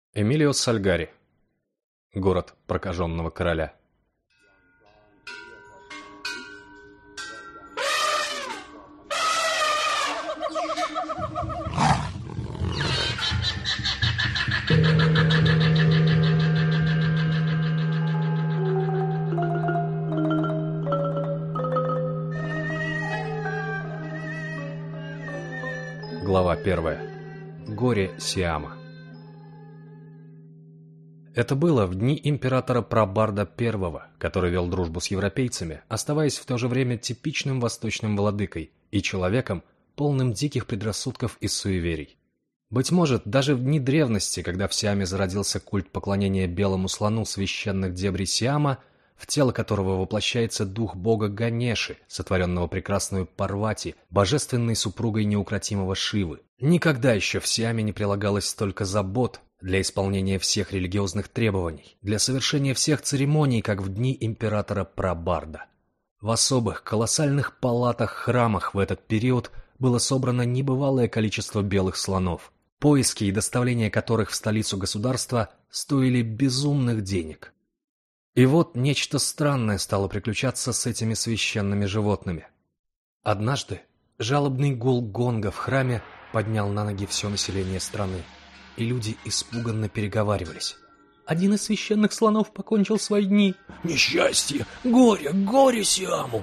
Эмилио Сальгари. Город прокаженного короля. Глава 1. Горе Сиама. Это было в дни императора Прабарда I, который вел дружбу с европейцами, оставаясь в то же время типичным восточным владыкой и человеком, полным диких предрассудков и суеверий. Быть может, даже в дни древности, когда в Сиаме зародился культ поклонения белому слону священных дебрей Сиама, в тело которого воплощается дух бога Ганеши, сотворенного прекрасной Парвати, божественной супругой неукротимого Шивы. Никогда еще в Сиаме не прилагалось столько забот для исполнения всех религиозных требований, для совершения всех церемоний, как в дни императора Прабарда. В особых, колоссальных палатах-храмах в этот период было собрано небывалое количество белых слонов, поиски и доставление которых в столицу государства стоили безумных денег. И вот нечто странное стало приключаться с этими священными животными. Однажды жалобный гул гонга в храме поднял на ноги все население страны, и люди испуганно переговаривались. «Один из священных слонов покончил свои дни! Несчастье! Горе! Горе Сиаму!»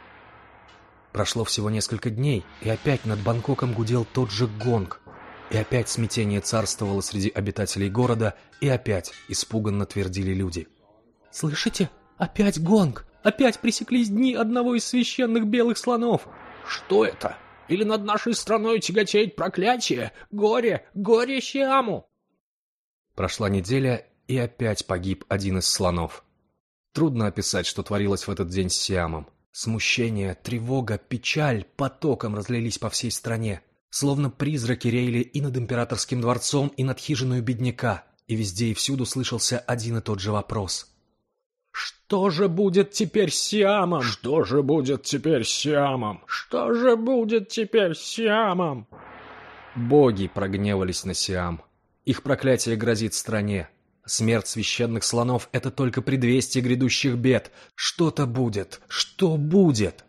Прошло всего несколько дней, и опять над Бангкоком гудел тот же гонг, и опять смятение царствовало среди обитателей города, и опять испуганно твердили люди: «Слышите? Опять гонг! Опять пресеклись дни одного из священных белых слонов!» «Что это? Или над нашей страной тяготеет проклятие? Горе! Горе Сиаму!» Прошла неделя, и опять погиб один из слонов. Трудно описать, что творилось в этот день с Сиамом. Смущение, тревога, печаль потоком разлились по всей стране. Словно призраки реяли и над императорским дворцом, и над хижиной бедняка, и везде и всюду слышался один и тот же вопрос: «Что же будет теперь с Сиамом? Что же будет теперь с Сиамом? Что же будет теперь с Сиамом?» Боги прогневались на Сиам. Их проклятие грозит стране. Смерть священных слонов — это только предвестие грядущих бед. Что-то будет. Что будет?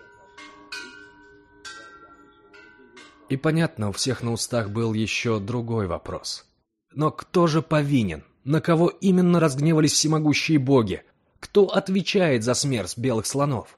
И понятно, у всех на устах был еще другой вопрос. Но кто же повинен? На кого именно разгневались всемогущие боги? Кто отвечает за смерть белых слонов?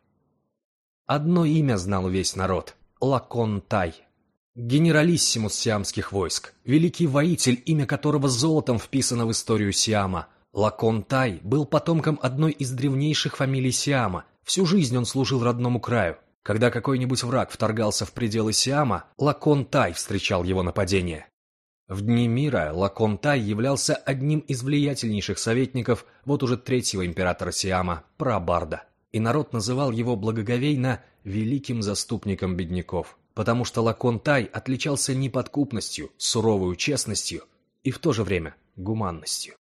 Одно имя знал весь народ — Лакон Тай. Генералиссимус сиамских войск, великий воитель, имя которого золотом вписано в историю Сиама. Лакон Тай был потомком одной из древнейших фамилий Сиама. Всю жизнь он служил родному краю. Когда какой-нибудь враг вторгался в пределы Сиама, Лакон Тай встречал его нападение. В дни мира Лакон Тай являлся одним из влиятельнейших советников вот уже третьего императора Сиама, Прабарда. И народ называл его благоговейно «великим заступником бедняков», потому что Лакон Тай отличался неподкупностью, суровой честностью и в то же время гуманностью.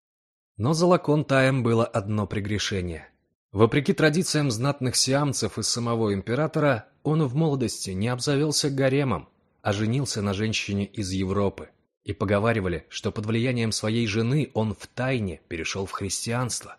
Но за Лакон Таем было одно прегрешение. Вопреки традициям знатных сиамцев и самого императора, он в молодости не обзавелся гаремом, а женился на женщине из Европы. И поговаривали, что под влиянием своей жены он втайне перешел в христианство.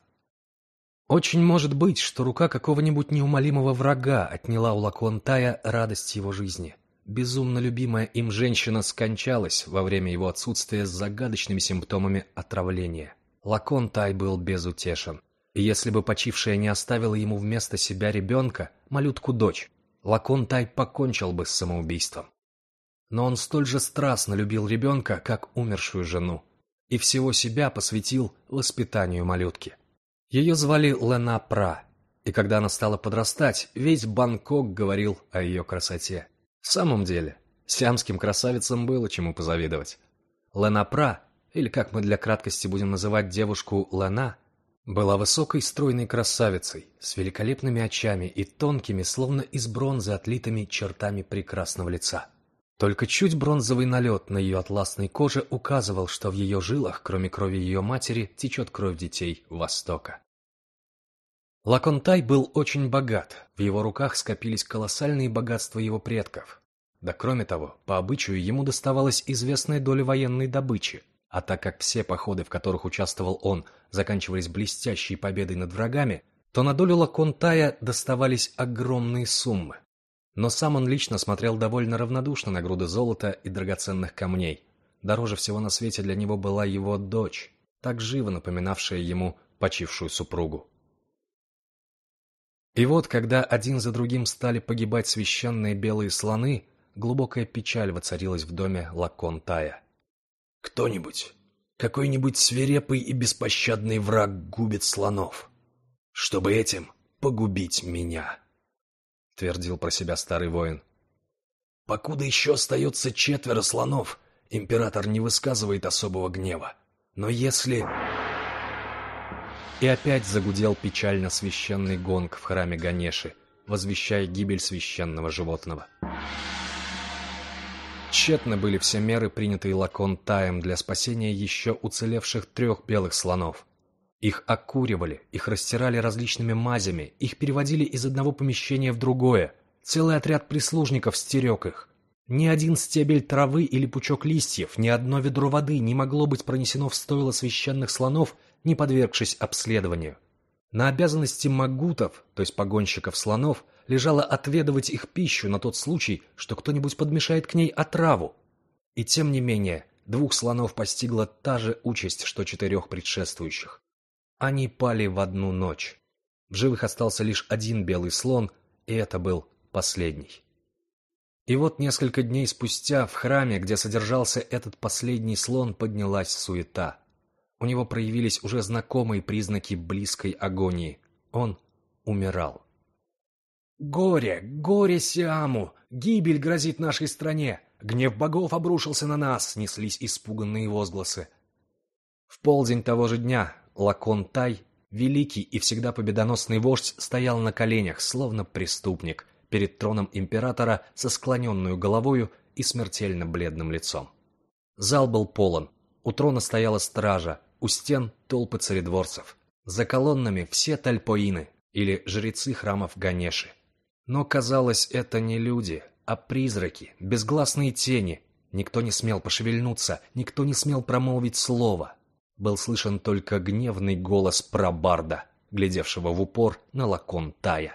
Очень может быть, что рука какого-нибудь неумолимого врага отняла у Лакон Тая радость его жизни. Безумно любимая им женщина скончалась во время его отсутствия с загадочными симптомами отравления. Лакон Тай был безутешен. И если бы почившая не оставила ему вместо себя ребенка, малютку-дочь, Лакон Тай покончил бы с самоубийством. Но он столь же страстно любил ребенка, как умершую жену, и всего себя посвятил воспитанию малютки. Ее звали Лена Пра, и когда она стала подрастать, весь Бангкок говорил о ее красоте. В самом деле, сиамским красавицам было чему позавидовать. Лена Пра, или как мы для краткости будем называть девушку Лена, была высокой стройной красавицей, с великолепными очами и тонкими, словно из бронзы отлитыми чертами прекрасного лица. Только чуть бронзовый налет на ее атласной коже указывал, что в ее жилах, кроме крови ее матери, течет кровь детей Востока. Лакон Тай был очень богат, в его руках скопились колоссальные богатства его предков. Да кроме того, по обычаю ему доставалась известная доля военной добычи, А так как все походы, в которых участвовал он, заканчивались блестящей победой над врагами, то на долю Лакон-Тая доставались огромные суммы. Но сам он лично смотрел довольно равнодушно на груды золота и драгоценных камней. Дороже всего на свете для него была его дочь, так живо напоминавшая ему почившую супругу. И вот, когда один за другим стали погибать священные белые слоны, глубокая печаль воцарилась в доме Лакон-Тая. «Кто-нибудь, какой-нибудь свирепый и беспощадный враг губит слонов, чтобы этим погубить меня», — твердил про себя старый воин. «Покуда еще остается 4 слонов, император не высказывает особого гнева. Но если...» И опять загудел печально священный гонг в храме Ганеши, возвещая гибель священного животного. Тщетны были все меры, принятые Лакон-Таем для спасения еще уцелевших 3 белых слонов. Их окуривали, их растирали различными мазями, их переводили из одного помещения в другое. Целый отряд прислужников стерег их. Ни один стебель травы или пучок листьев, ни одно ведро воды не могло быть пронесено в стойло священных слонов, не подвергшись обследованию. На обязанности магутов, то есть погонщиков слонов, лежало отведывать их пищу на тот случай, что кто-нибудь подмешает к ней отраву. И тем не менее, 2 слонов постигла та же участь, что 4 предшествующих. Они пали в одну ночь. В живых остался лишь 1 белый слон, и это был последний. И вот несколько дней спустя в храме, где содержался этот последний слон, поднялась суета. У него проявились уже знакомые признаки близкой агонии. Он умирал. «Горе! Горе Сиаму! Гибель грозит нашей стране! Гнев богов обрушился на нас!» — неслись испуганные возгласы. В полдень того же дня Лакон-Тай, великий и всегда победоносный вождь, стоял на коленях, словно преступник, перед троном императора со склоненную головою и смертельно бледным лицом. Зал был полон. У трона стояла стража, у стен толпы царедворцев. За колоннами все тальпоины, или жрецы храмов Ганеши. Но, казалось, это не люди, а призраки, безгласные тени. Никто не смел пошевельнуться, никто не смел промолвить слово. Был слышен только гневный голос прабарда, глядевшего в упор на Лакон-Тая.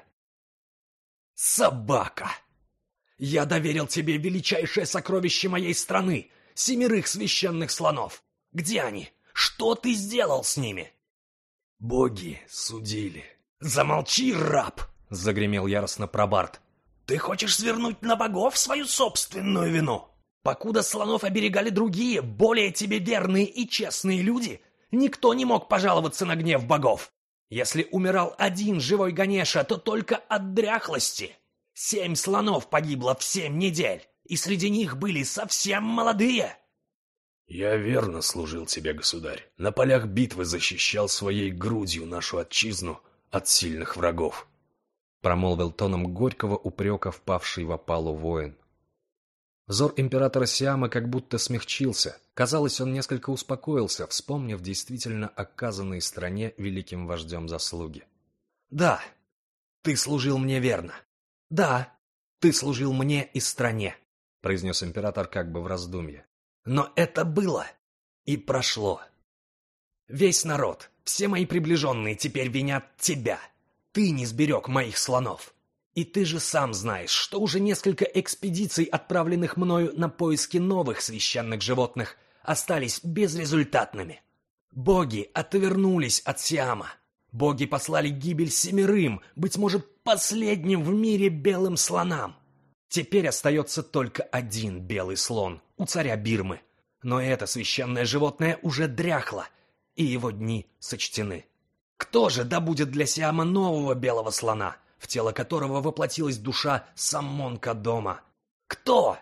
«Собака! Я доверил тебе величайшее сокровище моей страны, 7 священных слонов. Где они? Что ты сделал с ними?» «Боги судили». «Замолчи, раб!» — загремел яростно прабард. «Ты хочешь свернуть на богов свою собственную вину? Покуда слонов оберегали другие, более тебе верные и честные люди, никто не мог пожаловаться на гнев богов. Если умирал 1 живой Ганеша, то только от дряхлости. 7 слонов погибло в 7 недель, и среди них были совсем молодые». «Я верно служил тебе, государь. На полях битвы защищал своей грудью нашу отчизну от сильных врагов», — промолвил тоном горького упрека впавший в опалу воин. Взор императора Сиама как будто смягчился. Казалось, он несколько успокоился, вспомнив действительно оказанные стране великим вождем заслуги. «Да, ты служил мне верно. Да, ты служил мне и стране», — произнес император как бы в раздумье. «Но это было и прошло. Весь народ, все мои приближенные теперь винят тебя. Ты не сберег моих слонов. И ты же сам знаешь, что уже несколько экспедиций, отправленных мною на поиски новых священных животных, остались безрезультатными. Боги отвернулись от Сиама. Боги послали гибель 7, быть может, последним в мире белым слонам. Теперь остается только 1 белый слон у царя Бирмы. Но это священное животное уже дряхло, и его дни сочтены. Кто же добудет для Сиама нового белого слона, в тело которого воплотилась душа Саммон-Кадома? Кто?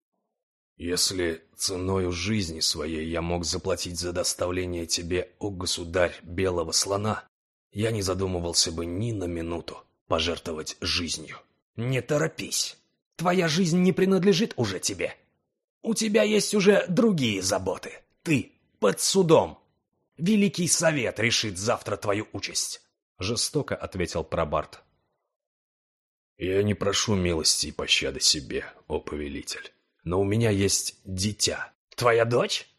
«Если ценою жизни своей я мог заплатить за доставление тебе, о государь, белого слона, я не задумывался бы ни на минуту пожертвовать жизнью». «Не торопись. Твоя жизнь не принадлежит уже тебе. У тебя есть уже другие заботы. Ты под судом. Великий Совет решит завтра твою участь», — жестоко ответил прабард. «Я не прошу милости и пощады себе, о повелитель, но у меня есть дитя». «Твоя дочь?